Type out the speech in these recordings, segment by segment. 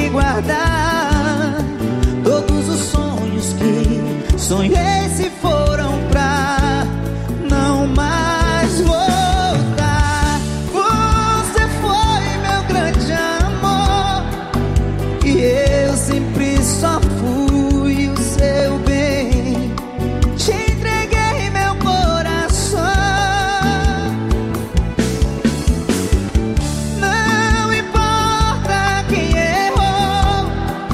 que guardar todos os sonhos que sonhei se foram pra não mais voltar. Você foi meu grande amor e eu sempre só fui o seu bem. Te entreguei meu coração. Não importa quem errou,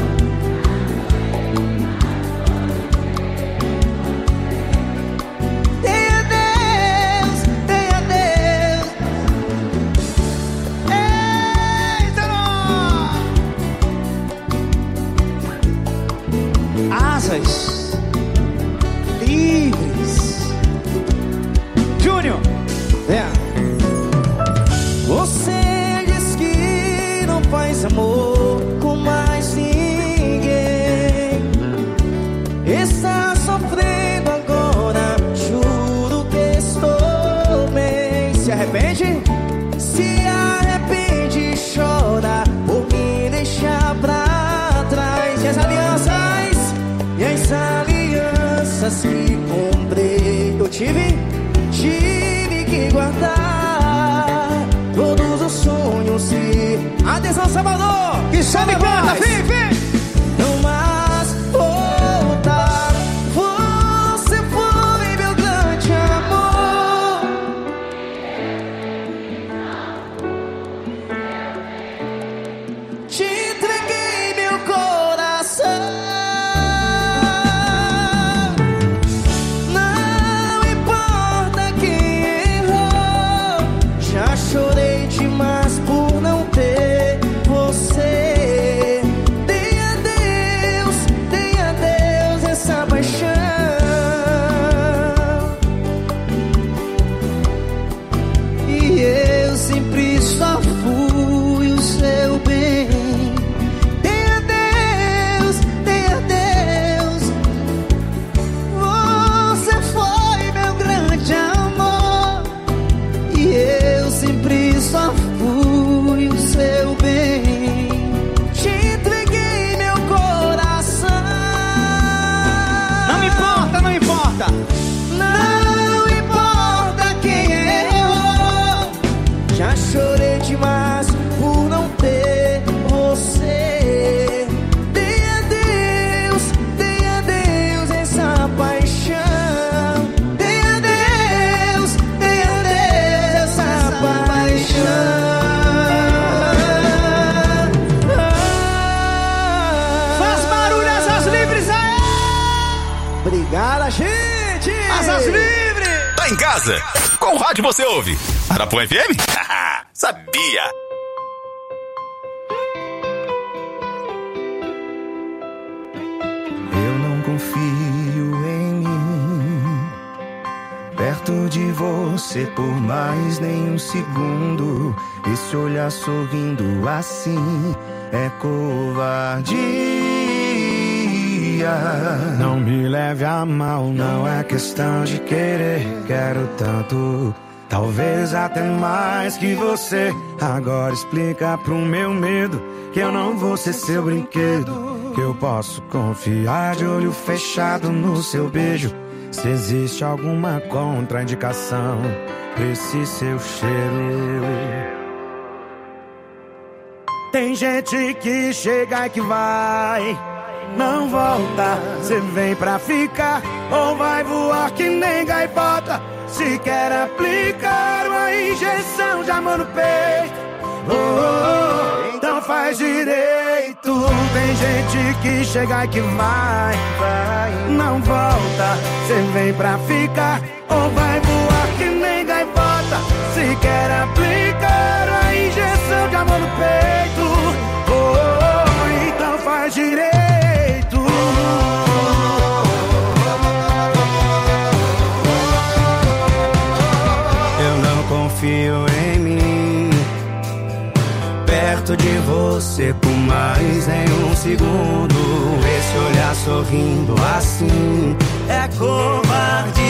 tenha Deus, tenha Deus. Eita, não. Asas livres. Júnior, você diz que não faz amor com mais ninguém. Está sofrendo agora, juro que estou bem. Se arrepende? Se arrepende, chora por me deixar pra trás. E as alianças? E as alianças que comprei, eu tive que guardar todos os sonhos e... Atenção, Salvador! Que só me conta, vem! Não mais voltar. Você foi meu grande amor. Te entreguei meu coração. Não importa quem errou, já chorei demais por não ter você. Dei a Deus essa paixão. E eu sempre só fui o seu bem. Dei a Deus. Você foi meu grande amor e eu sempre só fui o seu bem. Te entreguei meu coração. Não importa. Não importa quem errou, já chorei demais por não ter você. Dei a Deus essa paixão. Dei a Deus essa paixão. Faz barulho, Asas Livres aí! Obrigada, gente! Asas Livres! Tá em casa? Qual rádio você ouve? Arapuã FM? Sabia! Eu não confio em mim, perto de você por mais nenhum segundo. Esse olhar sorrindo assim é covardia. Não me leve a mal, não é questão de querer. Quero tanto, talvez até mais que você. Agora explica pro meu medo que eu não vou ser seu brinquedo, que eu posso confiar de olho fechado no seu beijo. Se existe alguma contraindicação pra esse seu cheiro. Tem gente que chega e que vai, não volta. Cê vem pra ficar ou vai voar que nem gaivota. Se quer aplicar uma injeção de amor no peito, então faz direito. Tem gente que chega e que vai, não volta. Cê vem pra ficar ou vai voar que nem gaivota. Se quer aplicar uma injeção de amor no peito, então faz direito. Eu não confio em mim, perto de você por mais nenhum segundo. Esse olhar sorrindo assim é covardia.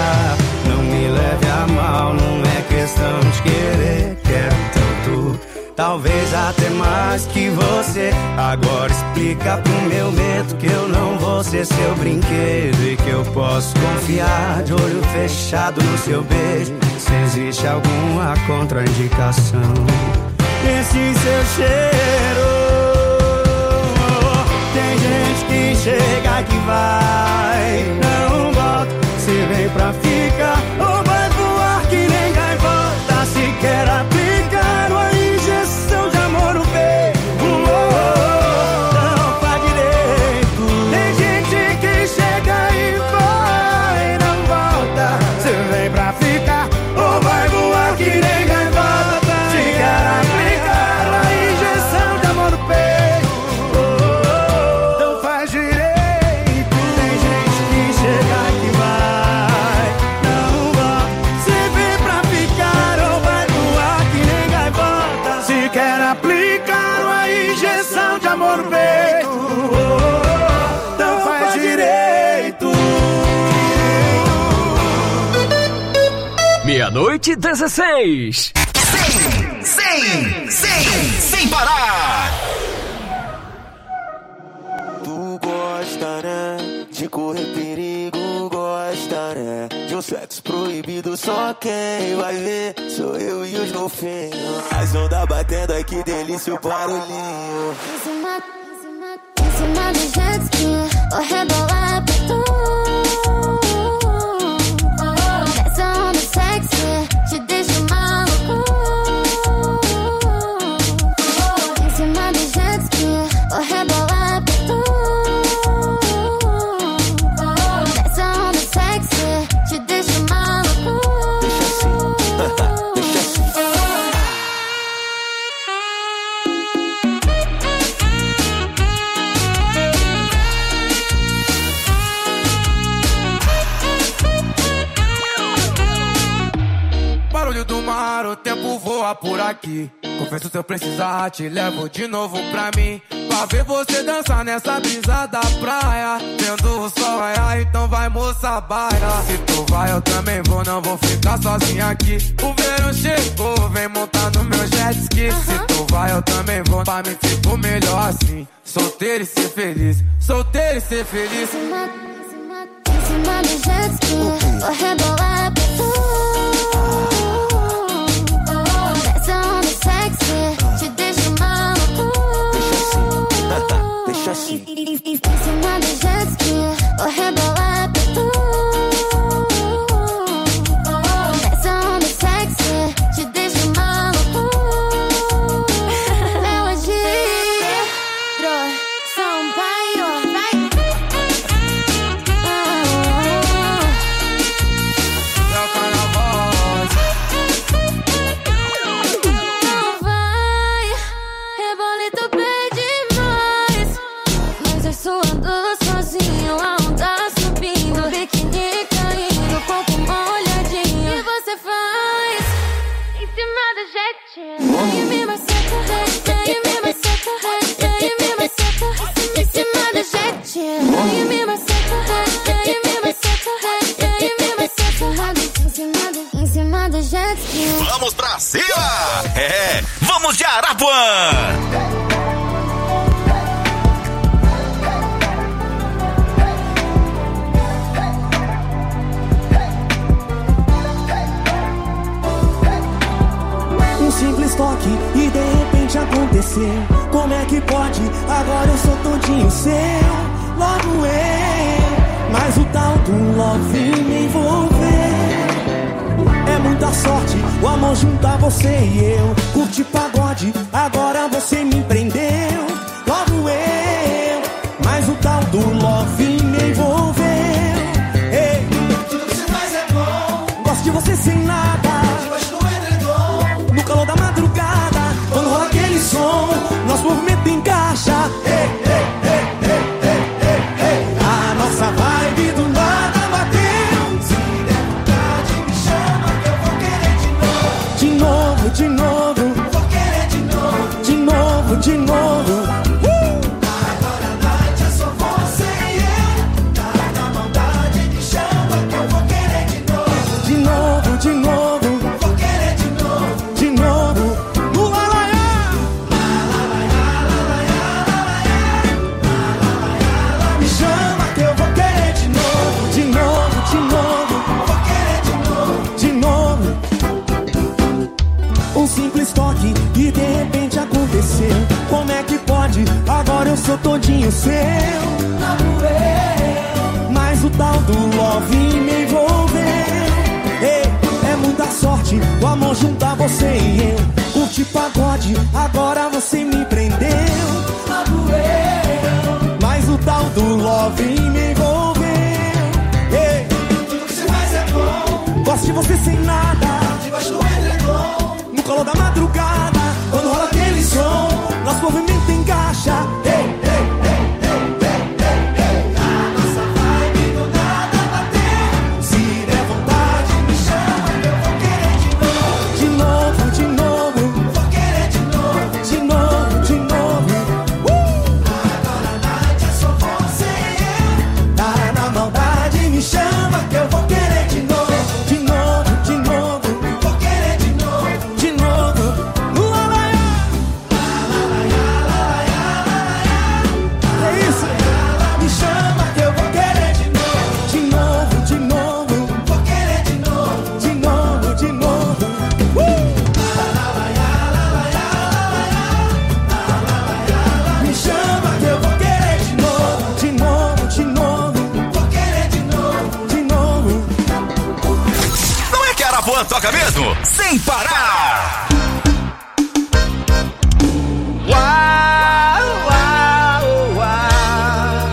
Não me leve a mal, não é questão de querer. Quero tanto, talvez até mais que você. Agora explica pro meu medo que eu não vou ser seu brinquedo e que eu posso confiar de olho fechado no seu beijo. Se existe alguma contraindicação nesse seu cheiro. Tem gente que chega que vai, não volta. Se vem pra ficar ou vai voar que nem gaivota. Se quer aplicar uma injeção de amor no peito, não faz direito. Tem gente que chega e vai, não volta. Se vem pra ficar ou vai voar que nem gaivota. Se quer aplicar uma injeção de amor no peito, não faz direito. Tem gente que chega que vai, não volta. Se vem pra ficar ou vai voar que nem gaivota. Se quer aplicar uma injeção de amor no peito, não faz direito. 00:16. Sem parar. Tu gosta, né? De correr perigo, gosta, né? De um sexo proibido, só quem vai ver sou eu e os golfinhos. As ondas batendo, ai que delícia o barulhinho. Em cima do jet ski, vou rebolar pra tu. Essa onda sexy te deixa maluco. Em cima do jet ski, vou rebolar pra tu. Essa onda sexy te deixa maluco. Deixa assim, deixa assim. Barulho do mar, o tempo voa por aqui. Confesso se eu precisar, te levo de novo pra mim. Pra ver você dançar nessa brisa da praia. Vendo o sol raiar, então vai moça baila. Se tu vai eu também vou, não vou ficar sozinha aqui. O verão chegou, vem montar no meu jet ski. Se tu vai eu também vou, pra mim fico melhor assim. Solteiro e ser feliz, solteiro e ser feliz. Em cima do jet ski, vou rebolar pra tu. Essa onda sexy te deixa maluco. Deixa assim. Em cima do jet ski, vou rebolar pra tu. Essa onda sexy te deixa maluco. Melodia, Sampaio, vai. Meu carnaval. Não vai, rebolito pede mais. Mas eu suando sozinho, a onda subindo, biquíni caindo, corpo molhadinho. E você faz em cima do jet. E me maceta, e me maceta, e me maceta. Em cima do jet. E me maceta, e me maceta, e me maceta. Em cima do jet ski. Vamos pra cima! Vamos de Arapuã! Um simples toque e de repente acontecer. Como é que pode? Agora eu sou todinho seu. Logo eu, mas o tal do love me envolver. É muita sorte, o amor juntar você e eu. Curte pagode, agora você me prendeu. Logo eu, mas o tal do love me envolveu. Ei, tudo que você faz é bom. Gosto de você sem nada, debaixo do edredom, no calor da madrugada, quando rola aquele som, nosso movimento encaixa. Ei, ei, ei, ei, ei, ei, ei. A nossa vibe do nada bateu. Se der vontade me chama que eu vou querer de novo. De novo, de novo, vou querer de novo. De novo, de novo. Agora a noite é só você e eu. Tá na maldade me chama que eu vou querer de novo. De novo, de novo, vou querer de novo. De novo, no lalaiá. sou todinho seu. Logo eu. Mas o tal do love me envolveu. Ei, é muita sorte o amor juntar você e eu. Curti pagode, agora você me prendeu. Logo eu. Mas o tal do love me envolveu. Ei, tudo que você faz é bom. Gosto de você sem nada, debaixo do edredom, no colo da madrugada, quando rola aquele som, nosso movimento encaixa. Ei, ei, ei, ei, ei, ei. A nossa vibe do nada bateu. Se der vontade me chama, eu vou querer de novo. De novo, de novo. Vou querer de novo. De novo, de novo. Agora a noite é só você e eu. Tá na maldade, me chama que eu vou querer de novo. De novo, de novo. Vou querer de novo. De novo. É isso. Me chama que eu vou querer de novo. De novo, de novo. Vou querer de novo. De novo, de novo. Me chama que eu vou querer de novo. De novo, de novo. Vou querer de novo. De novo. Não é que a Arapuã toca mesmo? Sem parar! Uau, uau, uau.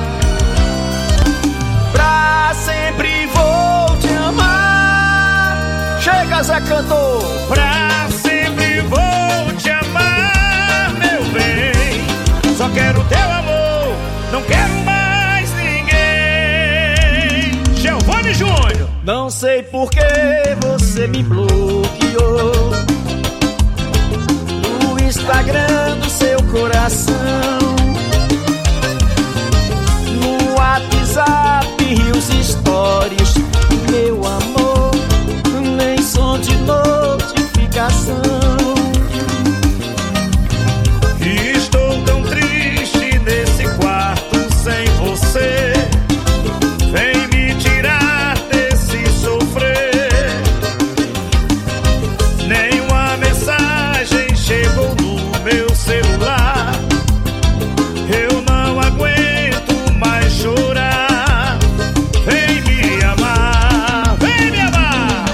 Pra sempre vou te amar. Chega, Zé Cantor. Pra sempre vou te amar, meu bem. Só quero teu amor, não quero mais ninguém. Giovanni Júnior. Não sei por que você me bloqueou no Instagram do seu coração, no WhatsApp e os stories, meu amor, nem som de notificação. Estou tão triste nesse quarto sem você. Vem me tirar desse sofrer. Nenhuma mensagem chegou no meu celular. Eu não aguento mais chorar. Vem me amar, vem me amar.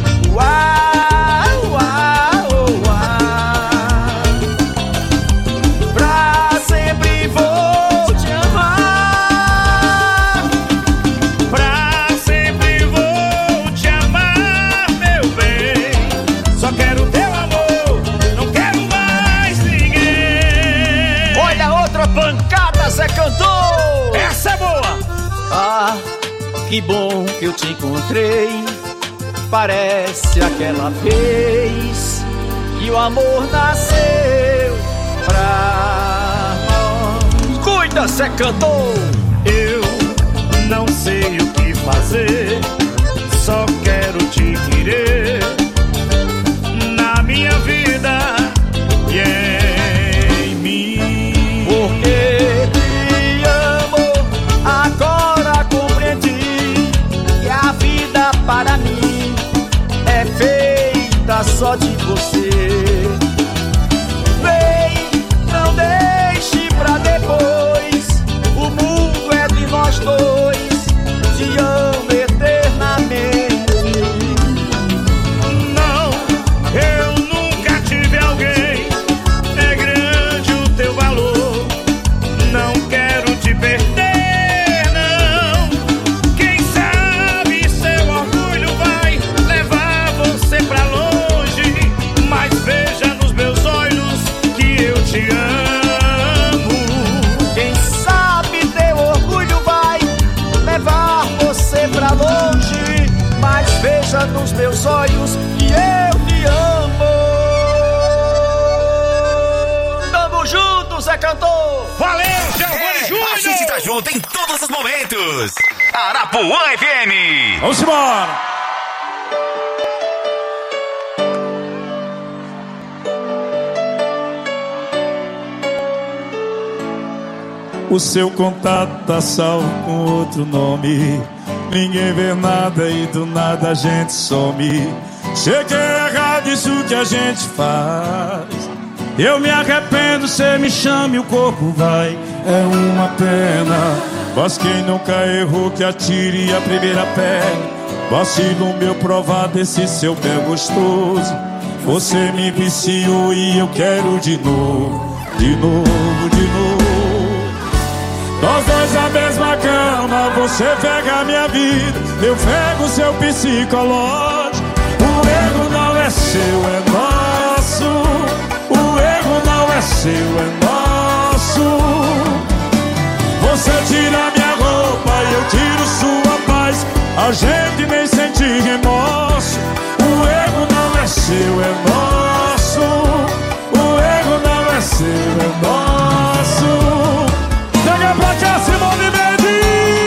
Uau, uau, uau. Pra sempre vou te amar. Pra sempre vou te amar, meu bem. Só quero teu amor, não quero mais ninguém. Olha outra pancada, Zé Cantor. Essa é boa. Ah, que bom que eu te encontrei. Parece aquela vez que o amor nasceu pra nós. Cuida, Zé Cantor. Eu não sei o que fazer, só quero te querer na minha vida e em mim. Porque te amo, agora compreendi que a vida para mim é feita só de você. Vem, não deixe pra depois, o mundo é de nós dois. Te amo eternamente. Não, eu nunca tive alguém. É grande o teu valor. Não quero te perder, não. Quem sabe seu orgulho vai levar você pra longe. Mas veja nos meus olhos que eu te amo. Quem sabe teu orgulho vai levar você pra longe. Mas veja nos meus olhos que eu te amo. Tamo junto, Zé Cantor. Valeu, Giovanni Júnior. A gente tá junto em todos os momentos. Arapuã FM. Vamos embora. O seu contato tá salvo com outro nome. Ninguém vê nada e do nada a gente some. Sei que é errado isso que a gente faz. Eu me arrependo, cê me chama e o corpo vai. é uma pena. Mas quem nunca errou que atire a primeira pedra. Vacilo meu provar desse seu pé gostoso. Você me viciou e eu quero de novo, de novo, de novo. Nós dois na mesma cama, você pega a minha vida, eu pego o seu psicológico. O erro não é seu, é nosso. O erro não é seu, é nosso. Você tira minha roupa e eu tiro sua paz. A gente nem sente remorso. O erro não é seu, é nosso. O erro não é seu, é nosso. Chega pra cá, Simone Mendes.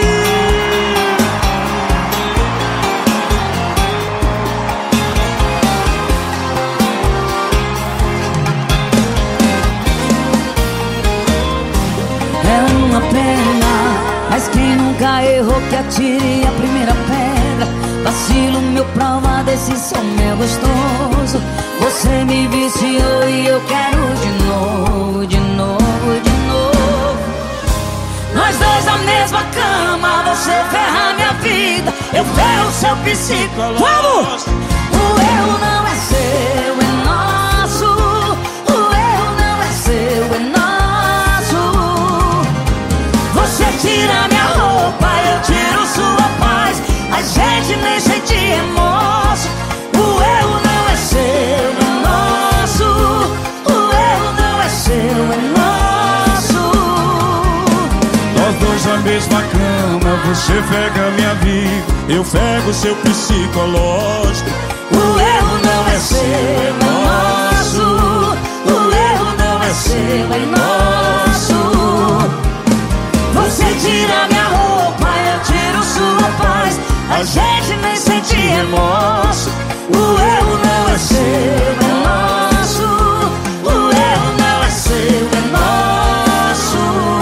É uma pena, mas quem nunca errou que atire a primeira pedra. Vacilo meu prova desse som é gostoso. Você me viciou e eu quero de novo, de novo, de novo. Nós dois na mesma cama, você ferra minha vida, eu ferro seu psicológico. Vamos! O erro não é seu, é nosso. O erro não é seu, é nosso. Você tira minha roupa, eu tiro sua paz. A gente nem sente remorso. O erro não é seu, é nosso. O erro não é seu, é nosso. Nós dois na mesma cama, você pega minha vida, eu pego o seu psicológico. O erro não é seu, é nosso. O erro não é seu, é nosso. Você tira minha roupa, eu tiro sua paz. A gente nem sente remorso. O erro não é seu, é nosso. O erro não é seu, é nosso.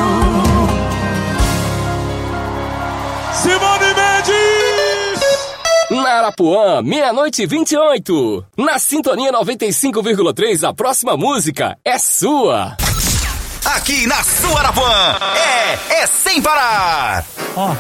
Simone Mendes! Na Arapuã, 00:28. Na Sintonia 95,3, a próxima música é sua. Aqui na sua Arapuã, é sem parar. Ó.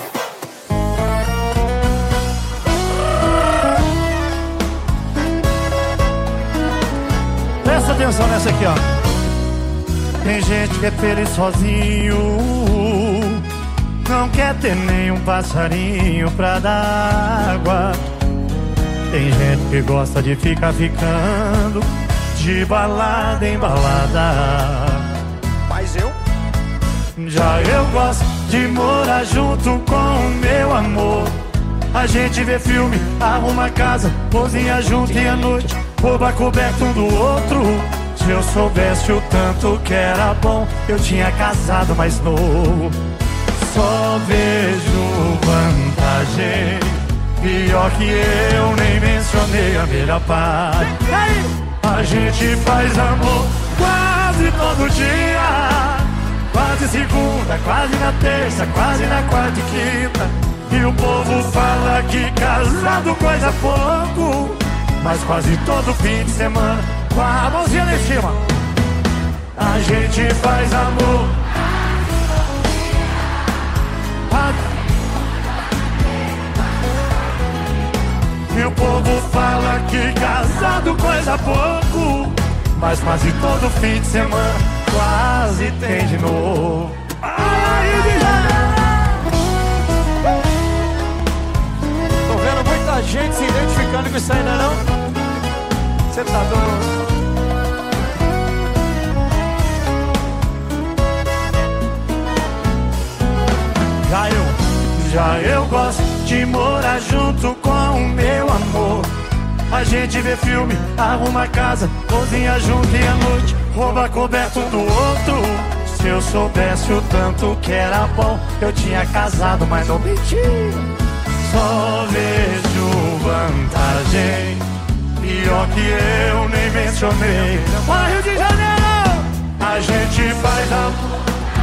Presta atenção nessa aqui, ó. Tem gente que é feliz sozinho, não quer ter nenhum passarinho pra dar água. Tem gente que gosta de ficar ficando de balada em balada. Mas eu? Já eu gosto de morar junto com o meu amor. A gente vê filme, arruma casa, cozinha junto e à noite rouba coberto um do outro. Se eu soubesse o tanto que era bom, eu tinha casado mais novo. Só vejo vantagem, pior que eu nem mencionei a melhor parte. A gente faz amor quase todo dia, quase segunda, quase na terça, quase na quarta e quinta. E o povo fala que casado coisa pouco, mas quase todo fim de semana, com a mãozinha lá em cima, a gente faz amor. E o povo fala que casado coisa pouco, mas quase todo fim de semana quase tem de novo. Tô vendo muita gente se identificando com isso ainda não? Você tá doido? Já eu gosto de morar junto com o meu amor. A gente vê filme, arruma casa, cozinha junto e à noite rouba coberto um do outro. Se eu soubesse o tanto que era bom, eu tinha casado, mas não menti. Só vejo vantagem, pior que eu nem mencionei. Mas Rio de Janeiro, a gente faz amor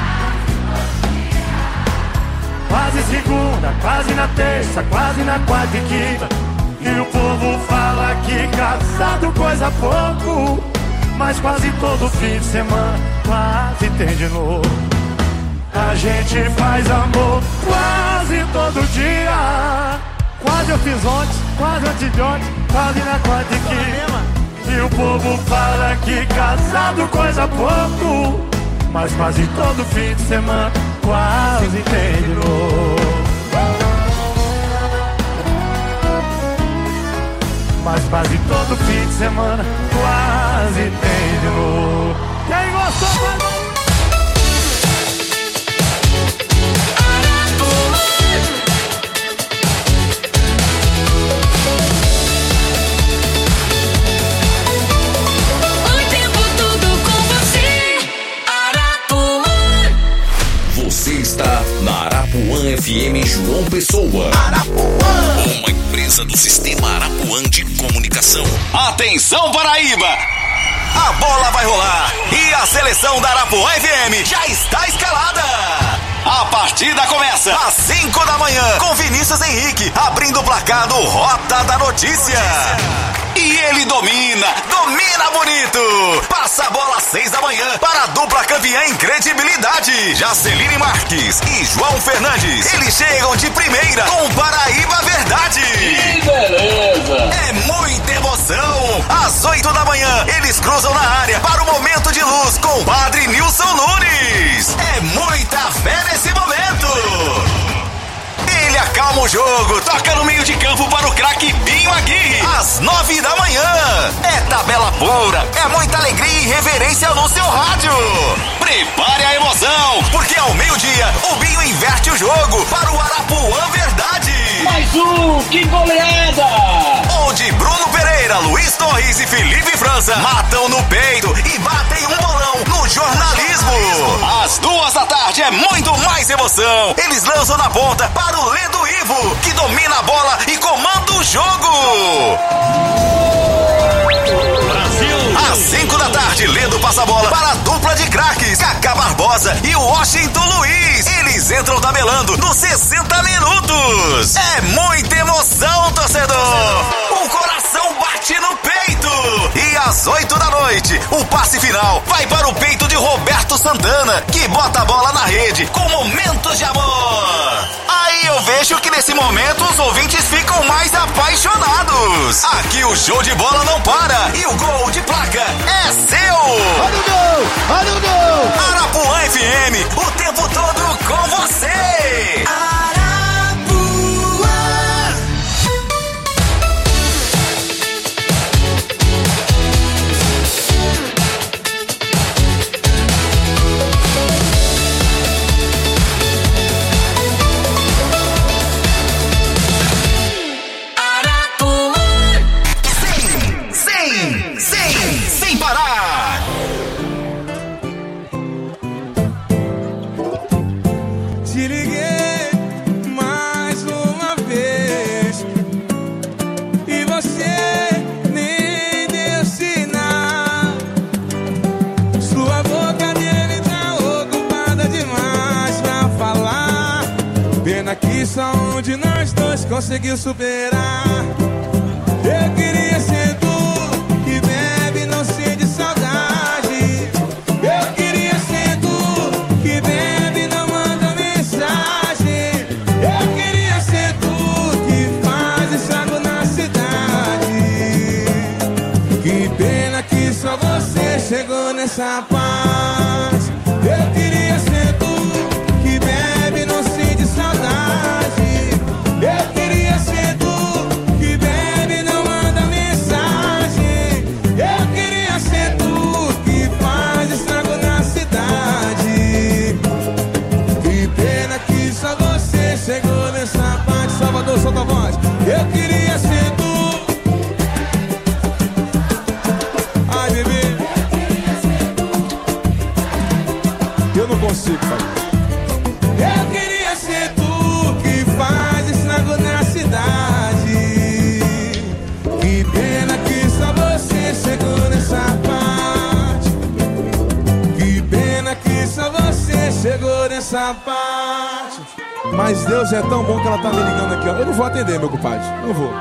quase segunda, quase na terça, quase na quarta e quinta. E o povo fala que casado coisa pouco, mas quase todo fim de semana quase tem de novo. A gente faz amor quase todo dia. Quase eu fiz ontem, quase antes de ontem, quase na quarta e quinta. E o povo fala que casado coisa pouco, mas quase todo fim de semana quase tem de novo. Mas quase todo fim de semana quase tem de novo. Quem gostou, vai. Você está na Arapuã FM João Pessoa. Arapuã, uma empresa do Sistema Arapuã de Comunicação. Atenção, Paraíba! A bola vai rolar e a seleção da Arapuã FM já está escalada. A partida começa às 5 da manhã com Vinícius Henrique abrindo o placar do Rota da Notícia. E ele domina bonito. Passa a bola às 6 da manhã para a dupla campeã em credibilidade, Jaceline Marques e João Fernandes. Eles chegam de primeira com Paraíba Verdade. Que beleza! É muita emoção. Às 8 da manhã, eles cruzam na área para o momento de luz com o Padre Nilson Nunes. É muita fé nesse momento. Ele acalma o jogo, toca no meio de campo para o craque Binho Aguirre, às 9 da manhã. É tabela pura, é muita alegria e reverência no seu rádio. Prepare a emoção, porque ao meio-dia o Binho inverte o jogo para o Arapuã Verdade. Mais um, que goleada! Onde Bruno Pereira, Luiz Torres e Felipe França matam no peito e batem um bolão no jornalismo. Às 2 da tarde é muito mais emoção. Eles lançam na ponta para o Ledo Ivo, que domina a bola e comanda o jogo. Às 5 da tarde, Ledo passa a bola para a dupla de craques, Cacá Barbosa e o Washington Luiz. Eles entram tabelando nos 60 minutos. É muita emoção, torcedor. O coração bate no peito. E às 8 da noite, o passe final vai para o peito de Roberto Santana, que bota a bola na rede com momentos de amor. Aí eu vejo que nesse momento os ouvintes ficam mais apaixonados. Aqui o show de bola não para e o gol de placa é seu. Olha o gol! Olha o gol! Arapuã FM, o tempo todo com você. Sem parar. Te liguei mais uma vez e você nem deu sinal. Sua boca dele tá ocupada demais pra falar. Pena que só um de nós dois conseguiu superar. Eu queria ser tu que bebe, não sente saudade. Eu queria ser tu que bebe, não manda mensagem. Eu queria ser tu que faz estrago na cidade. Que pena que só você chegou nessa paz. Eu queria ser tu que bebe, não sente saudade. Eu queria ser tu que bebe, não manda mensagem. Eu queria ser tu que faz estrago na cidade. Que pena que só você chegou nessa parte. Salvador, solta a voz. Eu queria ser tu. Ai, bebê. Eu não consigo, pai. Eu queria ser tu que faz estrago na cidade. Que pena que só você chegou nessa parte. Que pena que só você chegou nessa parte. Mas Deus é tão bom que ela tá me ligando aqui, ó. Eu não vou atender, meu compadre. Não vou.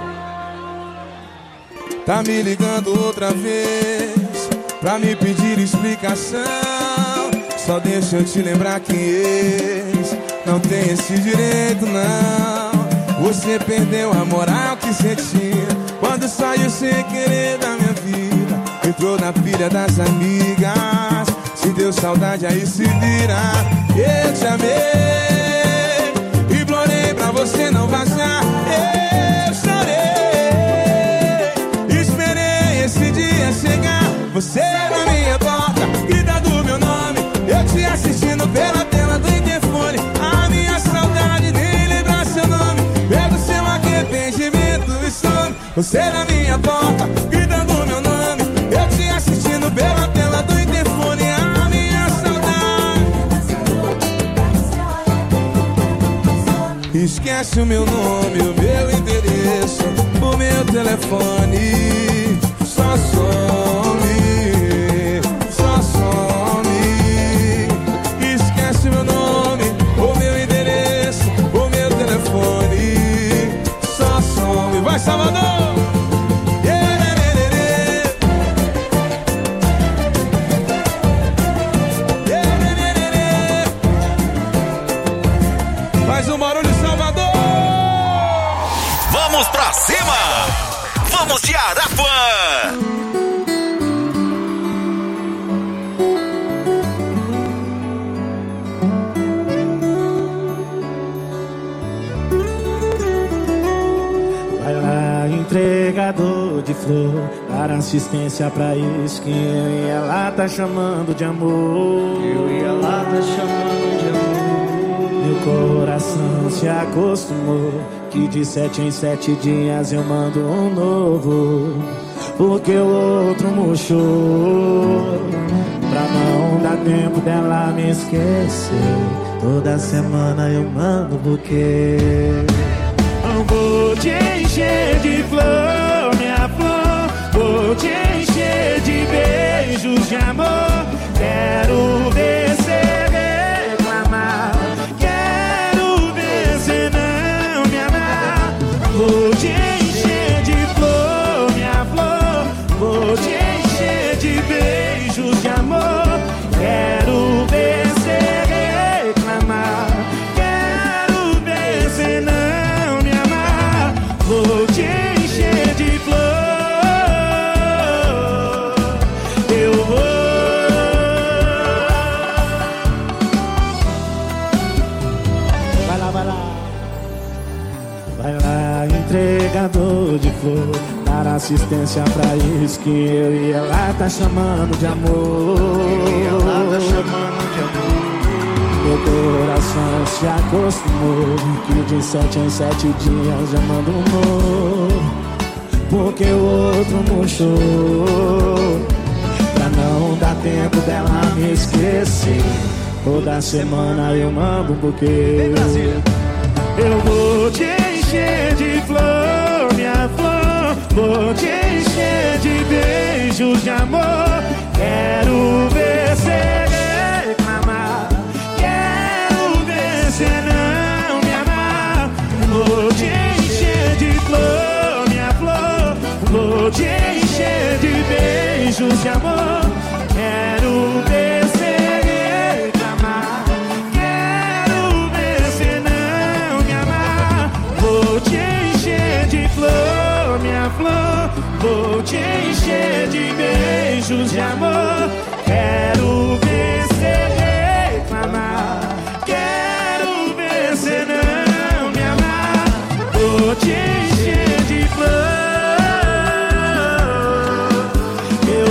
Tá me ligando outra vez pra me pedir explicação Só deixa eu te lembrar que ex não tem esse direito, não. Você perdeu a moral que você tinha quando saiu sem querer da minha vida. Entrou na pilha das amigas, se deu saudade aí se vira. Eu te amei, implorei pra você não vazar. Eu chorei, esperei esse dia chegar. Você na minha porta, gritando meu nome, eu te assistindo pela tela do interfone. A minha saudade nem lembrar seu nome, pego seu arrependimento e some. Você na minha porta, gritando meu nome, eu te assistindo pela tela do interfone. A minha saudade. Esquece o meu nome, o meu endereço, o meu telefone. Só some, só some. Esquece meu nome, o meu endereço, o meu telefone. Só some. Vai, Salvador! Faz um barulho, Salvador! Vamos pra cima! Vamos de Arapuã! Vai lá, entregador de flor, dar assistência pra isso que eu e ela tá chamando de amor. Eu e ela tá chamando de amor. Meu coração se acostumou que de 7 em 7 dias eu mando um novo, porque o outro murchou. Pra não dar tempo dela me esquecer, toda semana eu mando um buquê. Não vou te encher de flor, minha flor, vou te encher de beijos de amor. Quero ver cê reclamar, quero ver cê não me amar. Vou te encher de flor, minha flor, vou te encher de beijos de amor. Quero ver cê reclamar, quero ver cê não me amar. Vou te encher de flor, eu vou. Vai lá, vai lá. Vai lá, entregador de flor, dar assistência pra isso que eu e ela tá chamando de amor. Ela tá chamando de amor. Meu coração se acostumou que de 7 em 7 dias eu mando um novo, porque o outro murchou. Pra não dar tempo dela me esquecer, toda semana eu mando um buquê. Eu vou te encher de flor, minha flor, vou te encher de beijos de amor. Quero ver cê reclamar, quero ver cê não me amar. Vou te encher de flor, minha flor, vou te encher de beijos de amor. Quero ver cê reclamar, quero ver cê não me amar. Vou te encher de flor, minha flor, vou te encher de beijos de amor. Quero ver cê reclamar, quero ver cê não me amar. Vou te encher de flor, eu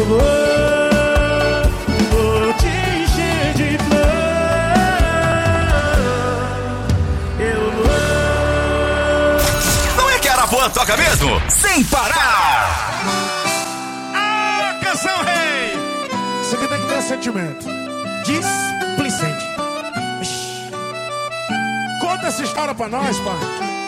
vou te encher de flor, eu vou. Não é que Arapuã toca mesmo? Sem parar! Ah, canção rei! Isso aqui tem que ter sentimento. Displicente. Conta essa história pra nós, pai.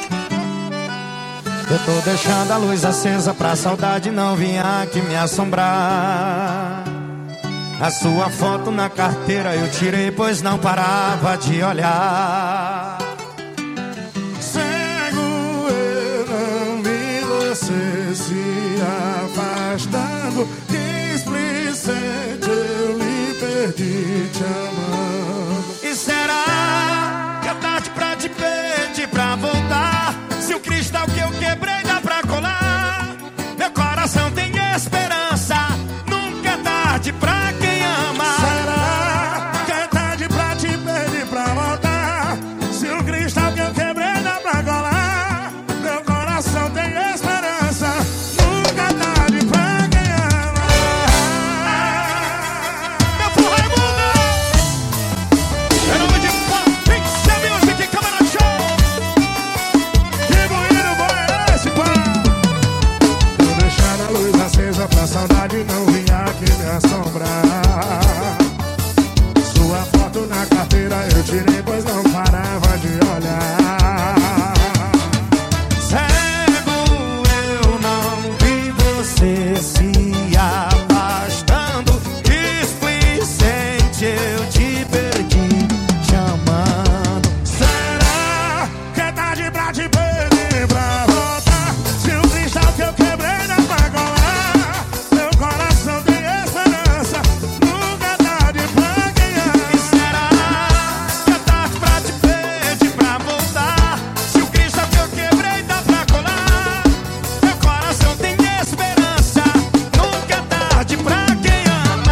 Eu tô deixando a luz acesa pra saudade não vir aqui me assombrar. A sua foto na carteira eu tirei, pois não parava de olhar. Cego eu não vi você se afastando. Displicente eu lhe perdi te amando. será que é tarde pra te pedir pra voltar? Se o cristal que eu quebrei dá pra colar, meu coração tem esperança, nunca é tarde pra quem ama. Será que é tarde pra te pedir pra voltar? Se o cristal que eu quebrei dá pra colar, meu coração tem esperança, nunca é tarde pra quem ama. Meu povo Raimundo, é nome de Pink Music, Câmara Show. Que bonito bom é esse, pá? Vou deixar a luz acesa pra saudade não vir aqui me assombrar. Sua foto na carteira eu tirei, pois não parava de olhar. Cego, eu não vi você se afastando. Displicente, eu te perdi, te amando. Será que é tarde pra te pedir pra voltar? Se o cristal que eu quebrei dá pra colar, meu coração tem esperança, nunca é tarde pra quem ama. Será que é tarde pra te pedir pra voltar? Se o cristal que eu quebrei dá pra colar, meu coração tem esperança, nunca é tarde pra quem ama.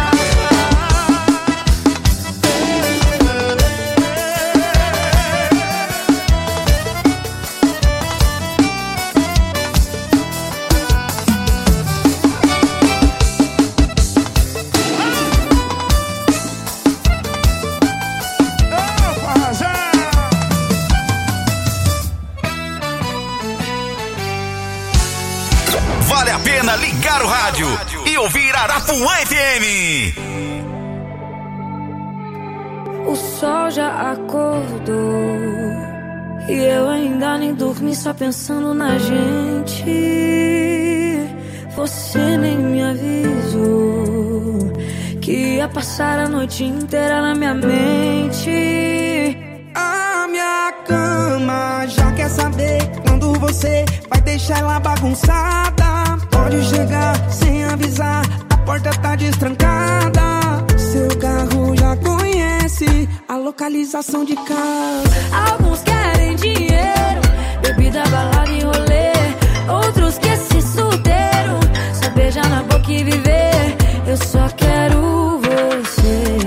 Vale a pena ligar o rádio e ouvir Arapuã FM. O sol já acordou e eu ainda nem dormi, só pensando na gente. Você nem me avisou que ia passar a noite inteira na minha mente. A minha cama já quer saber quando você vai deixar ela bagunçada. Pode chegar sem avisar, a porta tá destrancada. Seu carro já conhece a localização de casa. Alguns querem dinheiro, bebida, balada e rolê. Outros querem ser solteiro, só beijar na boca e viver. Eu só quero você,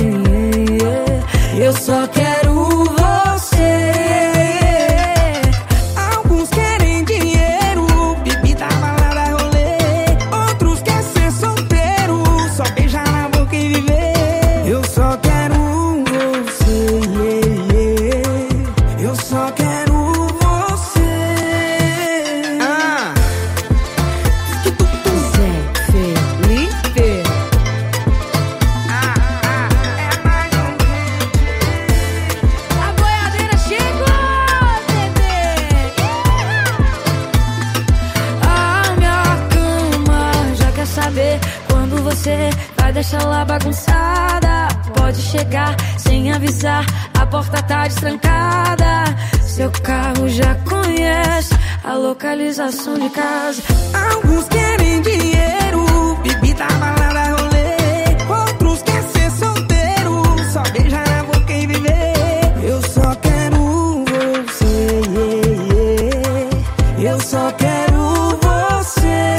eu só quero você. Alguns querem dinheiro, bebida, balada, rolê. Outros querem ser solteiro, só beijar na boca e viver. Eu só quero você, eu só quero você. Zé Felipe. A boiadeira chegou, bebê. A minha cama já quer saber quando você vai deixar lá bagunçada. Pode chegar sem avisar, a porta tá destrancada. Seu carro já conhece a localização de casa. Alguns querem dinheiro, bebida, balada, rolê. Outros querem ser solteiro, só beijar na boca e viver. Eu só quero você, eu só quero você.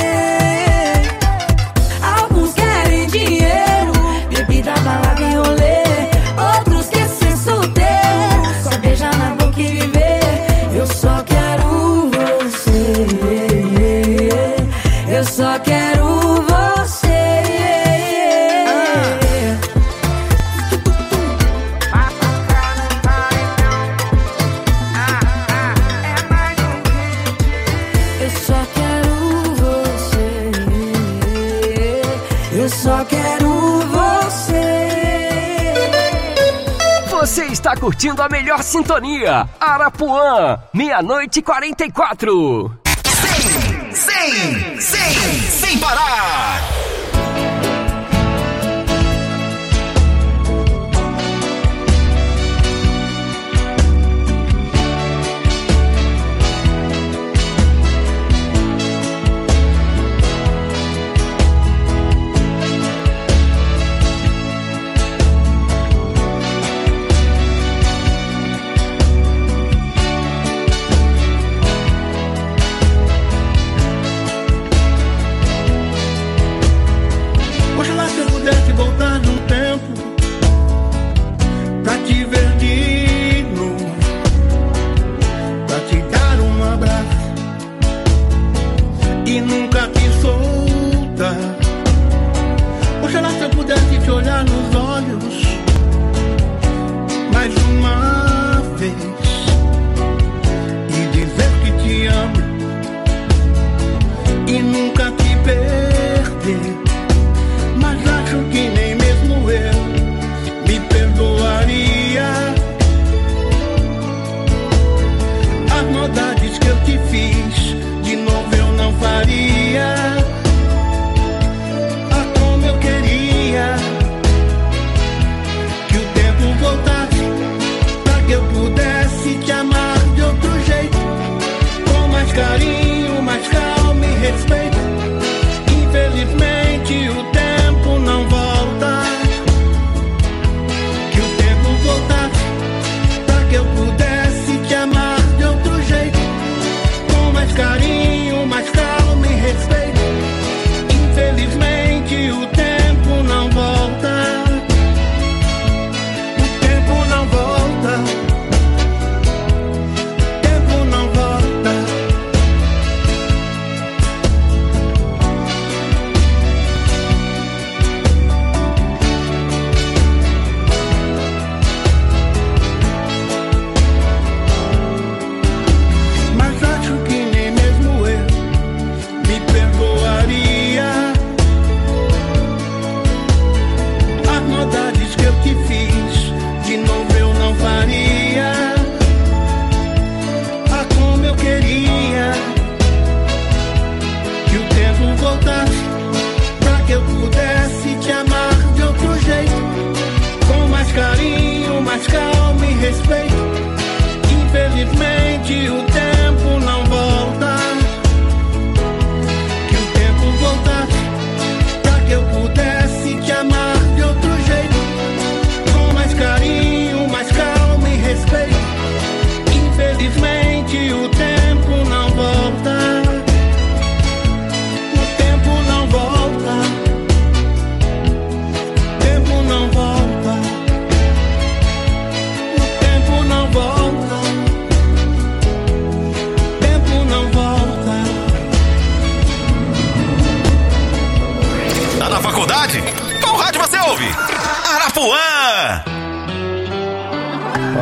Alguns querem dinheiro, bebida, balada e rolê. Outros querem ser solteiro, só beijar na boca e viver. Eu só quero você, eu só quero você. Eu só quero você, eu só quero você. Você está curtindo a melhor sintonia. Arapuã, 00:44. Sem parar.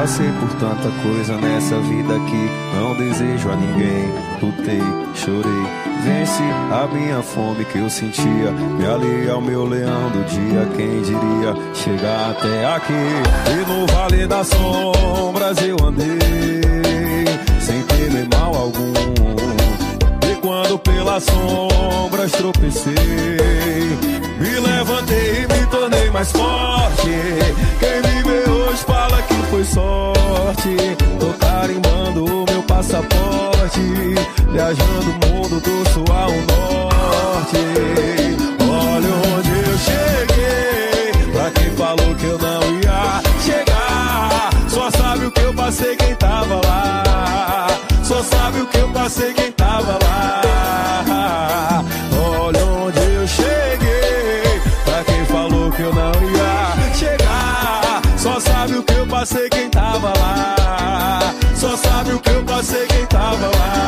Passei por tanta coisa nessa vida que não desejo a ninguém. Lutei, chorei, venci a minha fome que eu sentia. Me aliei ao meu leão do dia, quem diria chegar até aqui. E no vale das sombras eu andei, sem temer mal algum. E quando pelas sombras tropecei, me levantei e me tornei mais forte. Quem me vê hoje fala que foi sorte. Tô carimbando o meu passaporte, viajando o mundo do sul ao norte. Olha onde eu cheguei, pra quem falou que eu não ia chegar. Só sabe o que eu passei quem tava lá. Só sabe o que eu passei quem tava lá. Olha onde eu cheguei, pra quem falou que eu não ia chegar. Só sabe o que eu passei quem tava lá. Só sabe o que eu passei quem tava lá.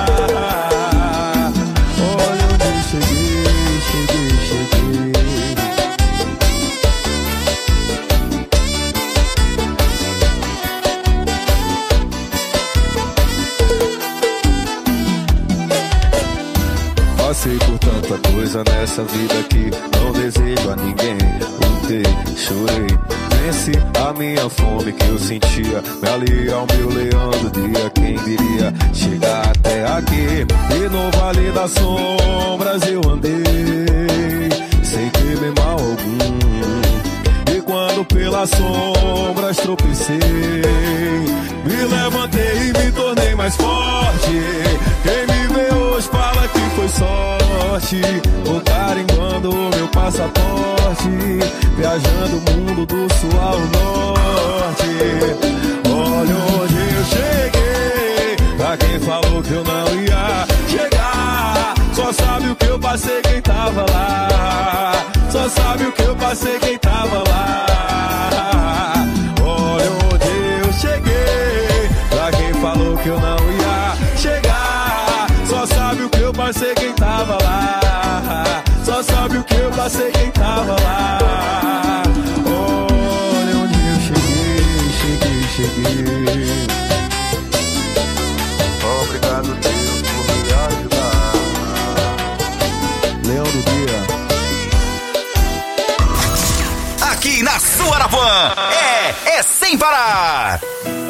Olha onde eu cheguei, cheguei. Passei por tanta coisa nessa vida que não desejo a ninguém. Lutei, chorei, venci a minha fome que eu sentia. Me aliei ao meu leão do dia, quem diria chegar até aqui. E no vale das sombras eu andei, sem temer mal algum. E quando pelas sombras tropecei, me levantei e me tornei mais forte. Quem me vê hoje fala que foi sorte. Tô carimbando o meu passaporte, viajando o mundo do sul ao norte. Olha onde eu cheguei, pra quem falou que eu não ia chegar. Só sabe o que eu passei quem tava lá. Só sabe o que eu passei quem tava lá. Olha onde eu cheguei, pra quem falou que eu não ia chegar. Só sabe o que eu passei quem tava lá. Só sabe o que eu passei quem tava lá. Olha onde eu cheguei. Obrigado, Deus, por me ajudar. Leão do dia. Aqui na sua Arapuã é sem parar.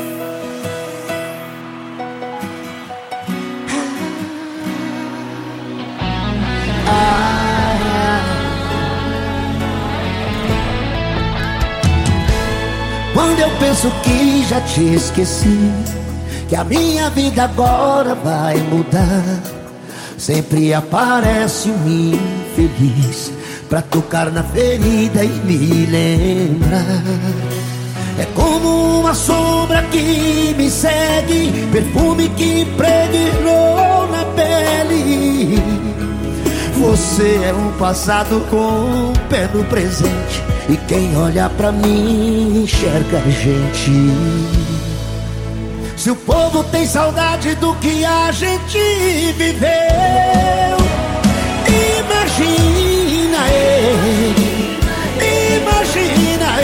Quando eu penso que já te esqueci, que a minha vida agora vai mudar, sempre aparece um infeliz pra tocar na ferida e me lembrar. É como uma sombra que me segue, perfume que impregnou na pele. Você é um passado com um pé no presente, e quem olha pra mim enxerga a gente. Se o povo tem saudade do que a gente viveu, imagina ele, imagina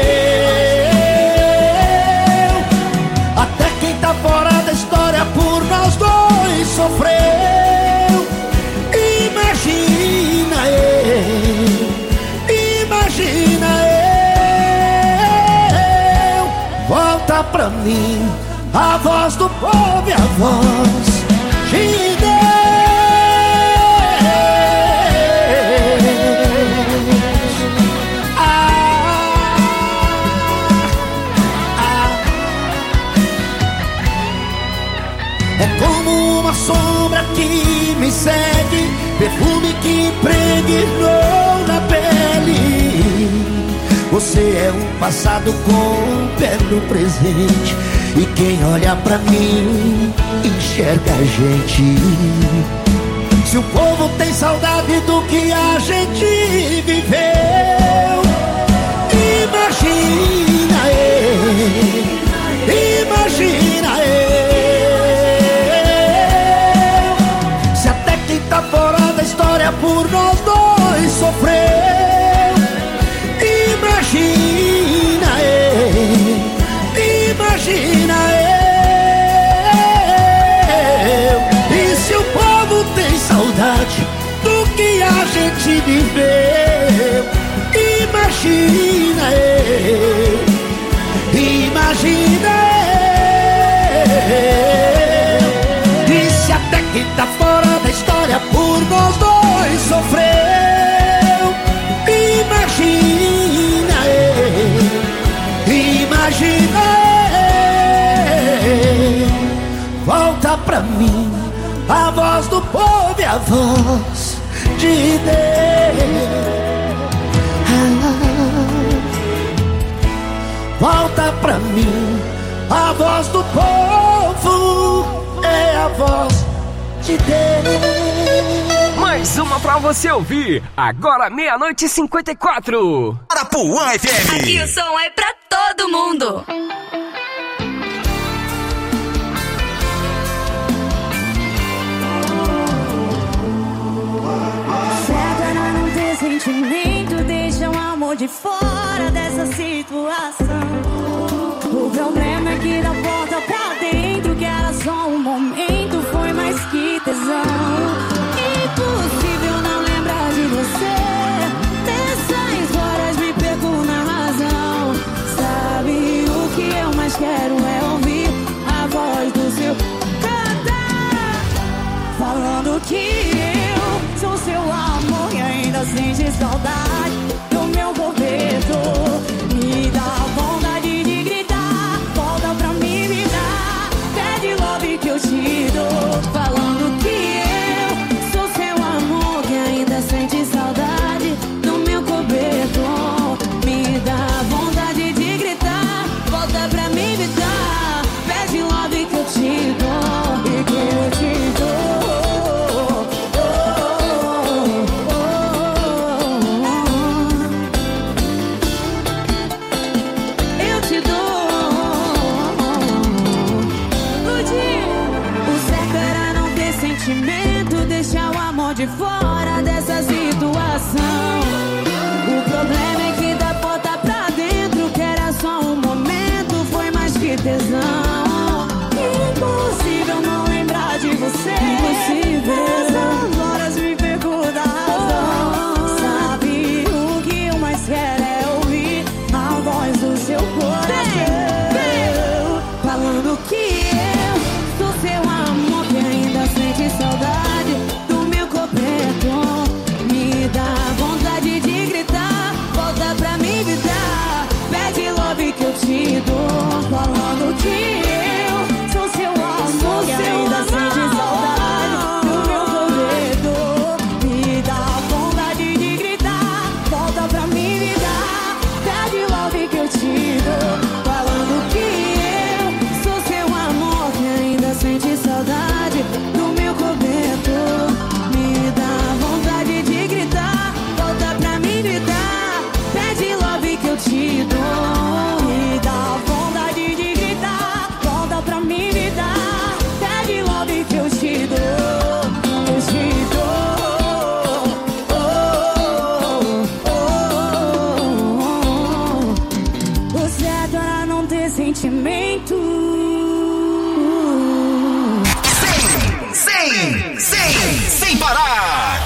eu. Até quem tá fora da história por nós dois sofreu. Imagina eu, imagina eu. Volta pra mim a voz do povo e a voz de Deus. É como uma sombra que me segue, perfume que impregnou na pele. Você é um passado com um pé no presente, e quem olha pra mim enxerga a gente. Se o povo tem saudade do que a gente viveu, imagina ele, imagina eu. Se até quem tá fora da história por nós dois sofreu, imagina ele, imagina saudade do que a gente viveu. Imagina disse até que tá fora da história por nós dois sofreu. Imagina volta pra mim a voz do povo e a voz de Deus. Volta pra mim a voz do povo, é a voz de Deus. Mais uma pra você ouvir, agora 00:54. Arapuã FM. Aqui o som é pra todo mundo. Certo era não ter sentimento, deixa o amor de fora dessa situação. O problema é que da porta pra dentro, que era só um momento, foi mais que tesão. Impossível não lembrar de você, nessas horas me perco na razão. Sabe o que eu mais quero é ouvir a voz do seu cantar, falando que eu sou seu amor e ainda sente saudade do meu cobertor. Me dá vontade de gritar, volta pra mim, me dá, pede love que eu te dou. Falando que eu sou seu amor que ainda sente saudade do meu cobertor. Me dá vontade de gritar, volta pra mim, me dá, pede love que eu te dou e que eu te dou. Deixa o amor de fora dessa situação. O problema é que da porta pra dentro, que era só um momento, foi mais que tesão. Impossível não lembrar de você, impossível. Essas horas me perco da razão. Sabe o que eu mais quero é ouvir a voz do seu coração, falando que eu sou seu amor que ainda sente saudade do meu cobertor. Me dá vontade de gritar, volta pra mim, me dá, pede love que eu te dou. Falando que eu sou seu amor que ainda sente saudade do meu cobertor. Me dá vontade de gritar, volta pra mim, me dá, pede love que eu te dou. Falando que eu sou seu amor que ainda sente saudade do meu cobertor. Me dá vontade de gritar, volta pra mim, me dá, pede love que eu te dou. Me dá vontade de gritar, volta pra mim, me dá, pede love que eu te dou. Eu te dou. O certo era não ter sentimento. Sem parar.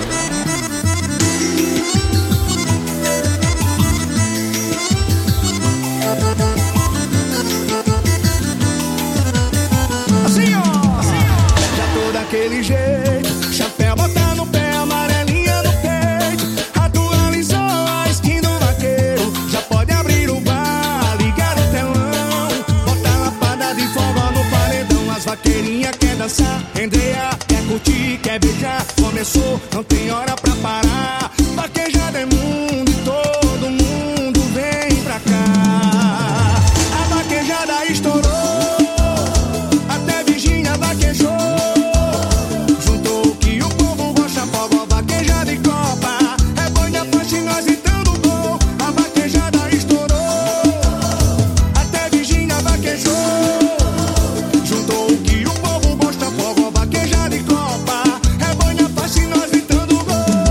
Assim, ó. Já tô daquele jeito, chapéu botar no pé, amarelinha no peito. Atualizou a skin do vaqueiro. Já pode abrir o bar, ligar o telão, botar lapada de forró no paredão. As vaqueirinhas quer dançar, Andrea quer curtir, quer beijar. Começou, não tem hora pra parar. Vaquejada é mundo e todo mundo vem pra cá. A vaquejada estourou, até Virgínia vaquejou. Juntou o que o povo gosta, forró, vaquejada e copa. É boi da faixa e nós entrando gol. A vaquejada estourou, até Virgínia vaquejou. Juntou o que o povo gosta, forró, vaquejada e copa. É boi na faixa e nós entrando gol.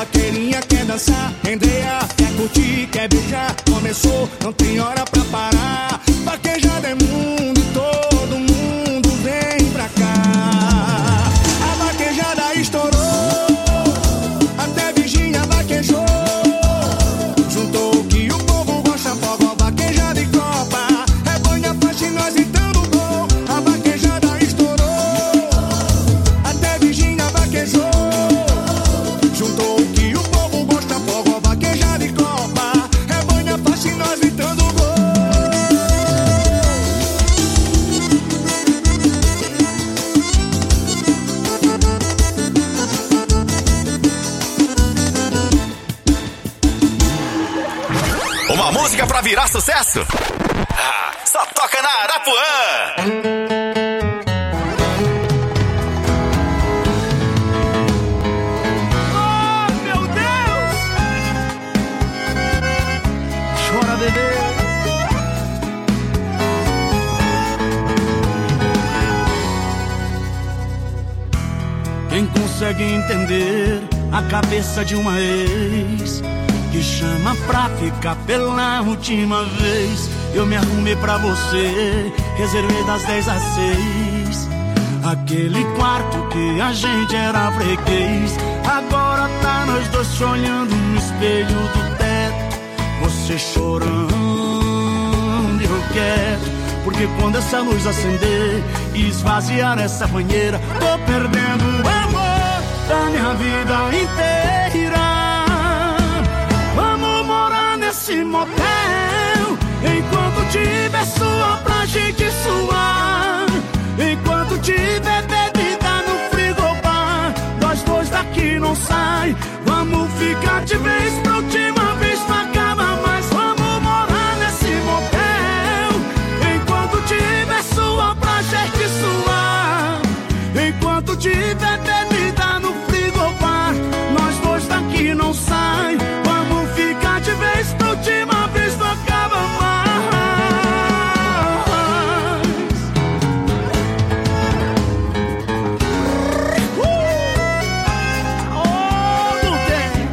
vaqueirinha quer dançar, Andrea quer curtir, quer beijar. Começou, não tem hora pra parar. Vaquejada é mundo e todo mundo vem pra cá. A vaquejada estourou, até Virgínia vaquejou. Juntou o que o povo gosta, forró, vaquejada e copa. É banha, faixa e nós entrando no gol. A vaquejada estourou, até Virgínia vaquejou. Juntou o que o povo gosta, forró, vaquejada e copa. É banha, faixa e nós entrando no gol. Uma música pra virar sucesso? Ah, só toca na Arapuã! Oh, meu Deus! Chora, bebê. Quem consegue entender a cabeça de uma ex que chama pra ficar pela última vez? Eu me arrumei pra você, reservei das 10 às 6 aquele quarto que a gente era freguês. Agora tá nós dois se olhando no espelho do teto, você chorando e eu quero, porque quando essa luz acender e esvaziar essa banheira, tô perdendo o amor da minha vida inteira. Vamos morar nesse motel, enquanto tiver suor pra gente suar, enquanto tiver bebida no frigobar, nós dois daqui não sai. Vamos ficar de vez pra última vez, não acaba mais. Vamos morar nesse motel, enquanto tiver suor pra gente suar, enquanto tiver bebida no frigobar, nós dois daqui não sai. Vamos ficar de vez pra última vez, não acaba mais. Oh, não tem.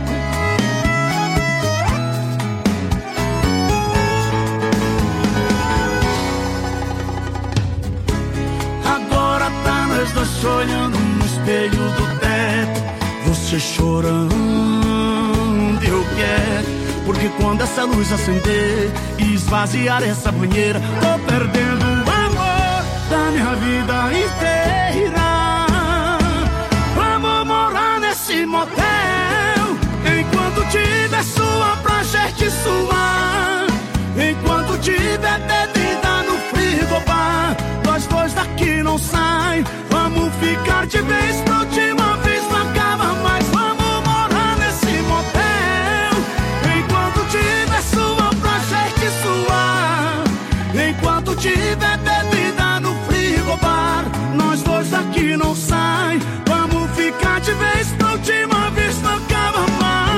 Agora tá nós dois olhando no espelho do teto, você chorando e eu quero, porque quando essa luz acender e esvaziar essa banheira, tô perdendo o amor da minha vida inteira. Vamos morar nesse motel, enquanto tiver suor pra gente suar, enquanto tiver bebida no frigobar, nós dois daqui não sai. Vamos ficar de vez pra última vez, não acaba mais. Vamos morar nesse motel, enquanto tiver suor pra gente suar, enquanto tiver bebida no frigobar, nós dois daqui não sai. Vamos ficar de vez pra última vez, não acaba mais.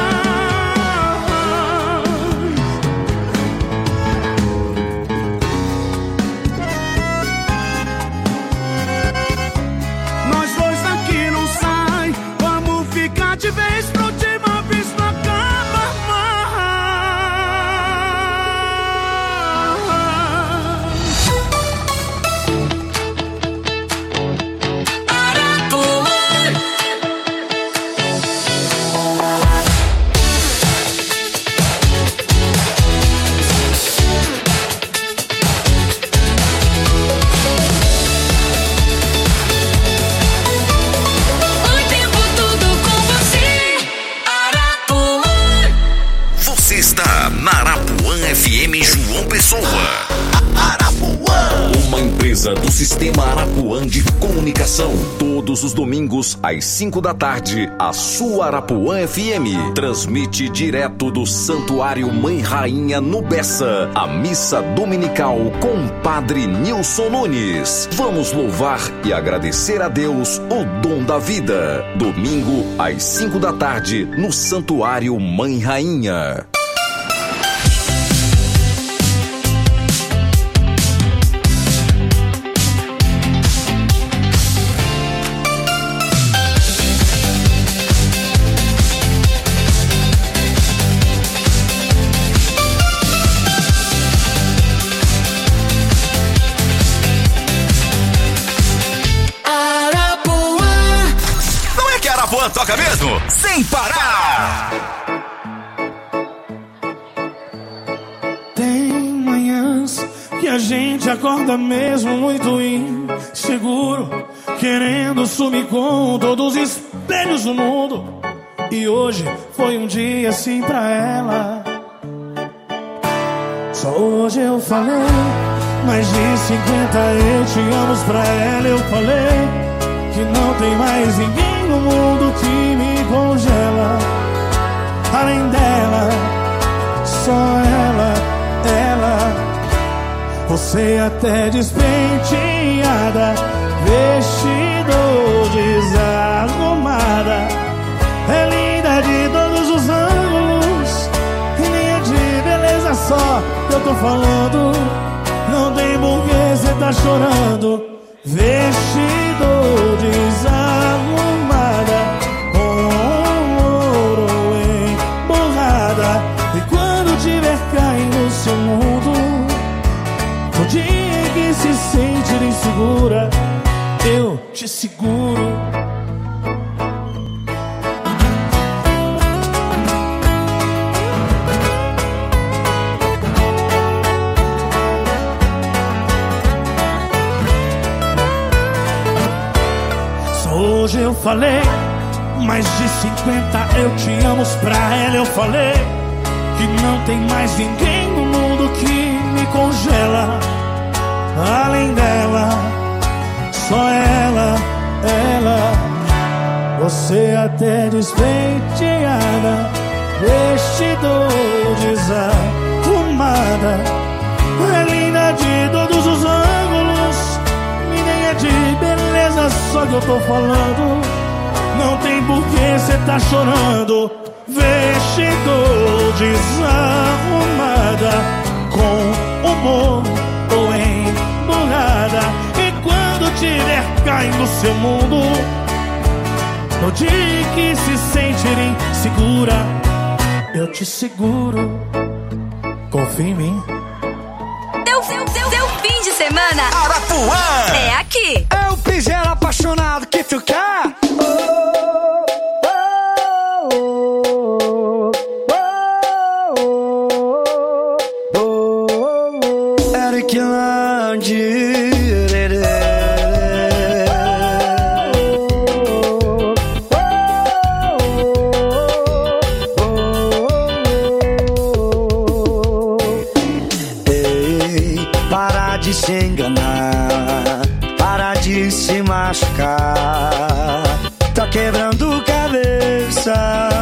Nós dois daqui não sai. Vamos ficar de vez pra última vez, não acaba mais. O tempo todo com você, Arapuã. Você está na Arapuã FM João Pessoa. Arapuã, uma empresa do Sistema Arapuã de Comunicação. Todos os domingos às 5 da tarde, a sua Arapuã FM transmite direto do Santuário Mãe Rainha no Bessa a missa dominical com Padre Nilson Nunes. Vamos louvar e agradecer a Deus o dom da vida. Domingo às 5 da tarde no Santuário Mãe Rainha. toca mesmo, sem parar. Tem manhãs que a gente acorda mesmo muito inseguro, querendo sumir com todos os espelhos do mundo. E hoje foi um dia assim pra ela. Só hoje eu falei mais de 50 eu te amo pra ela. Eu falei que não tem mais ninguém no mundo que me congela. Além dela, só ela. Você até despenteada, vestido desarrumada, é linda de todos os ângulos, e nem é de beleza só que eu tô falando. Não tem porquê cê tá chorando. Vestido desarrumada, com ouro emborrada, e quando tiver caindo o seu mundo, no dia em que se sentir insegura, eu te seguro. Só hoje eu falei mais de 50 eu te amo pra ela. Eu falei que não tem mais ninguém no mundo que me congela. Além dela, só ela. Você até despenteada, vestido desarrumada, é linda de todos os ângulos, e nem é de beleza só que eu tô falando. Não tem porquê cê tá chorando. Vestido desarrumada, com humor ou emburrada, e quando tiver caindo seu mundo, no dia que se sentir insegura, eu te seguro. Confia em mim. Teu fim de semana Arapuã é aqui. É o piseiro apaixonado que tu quer. Eric Landi. Para de se enganar, para de se machucar, tá quebrando cabeça.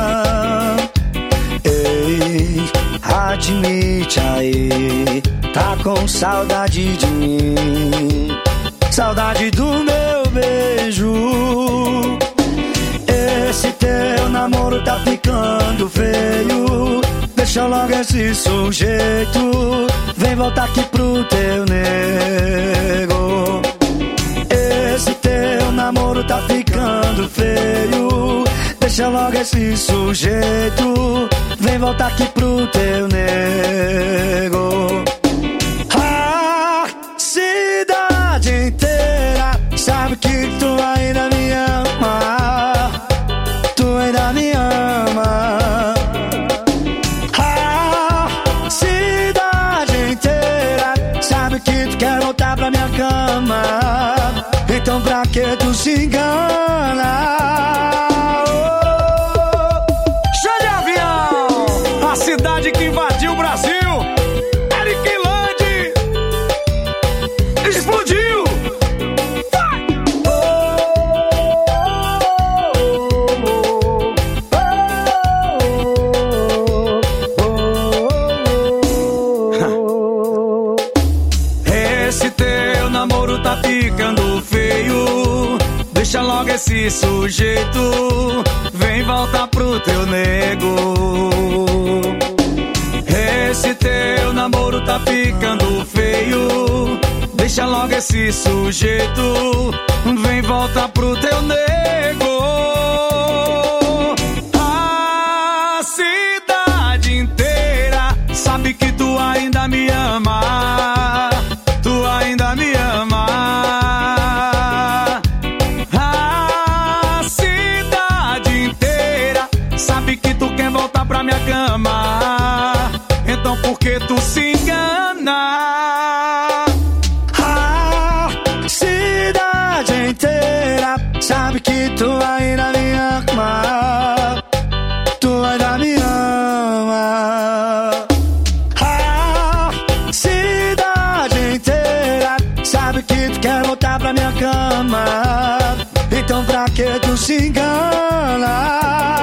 Ei, admite aí, tá com saudade de mim, saudade do meu beijo. Esse teu namoro tá ficando feio, deixa logo esse sujeito, vem voltar aqui pro teu nego. Esse teu namoro tá ficando feio, deixa logo esse sujeito, vem voltar aqui pro teu nego. A cidade inteira sabe que tu ainda me ama, tu ainda me ama. Que tu quer voltar pra minha cama, então pra que tu se engana? Show de avião! A cidade que invadiu o Brasil, Eric Landi, explodiu! Vai! Esse teu namoro tá ficando feio, deixa logo esse sujeito, vem voltar pro teu nego. Esse teu namoro tá ficando feio, deixa logo esse sujeito, vem voltar pro teu nego. A cidade inteira sabe que tu ainda me ama, tu ainda me ama. A cidade quer voltar pra minha cama. Então por que tu se engana? A cidade inteira sabe que tu ainda me ama. Tu ainda me ama. A cidade inteira sabe que tu quer voltar pra minha cama. Então pra que tu se engana?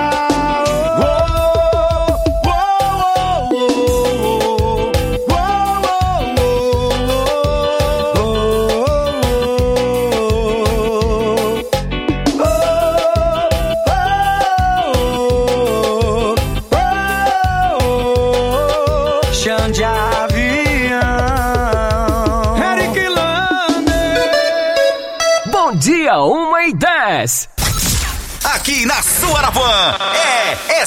Chão de avião. Eric Lander. Bom dia, 1h10. Aqui na sua Arapuã, é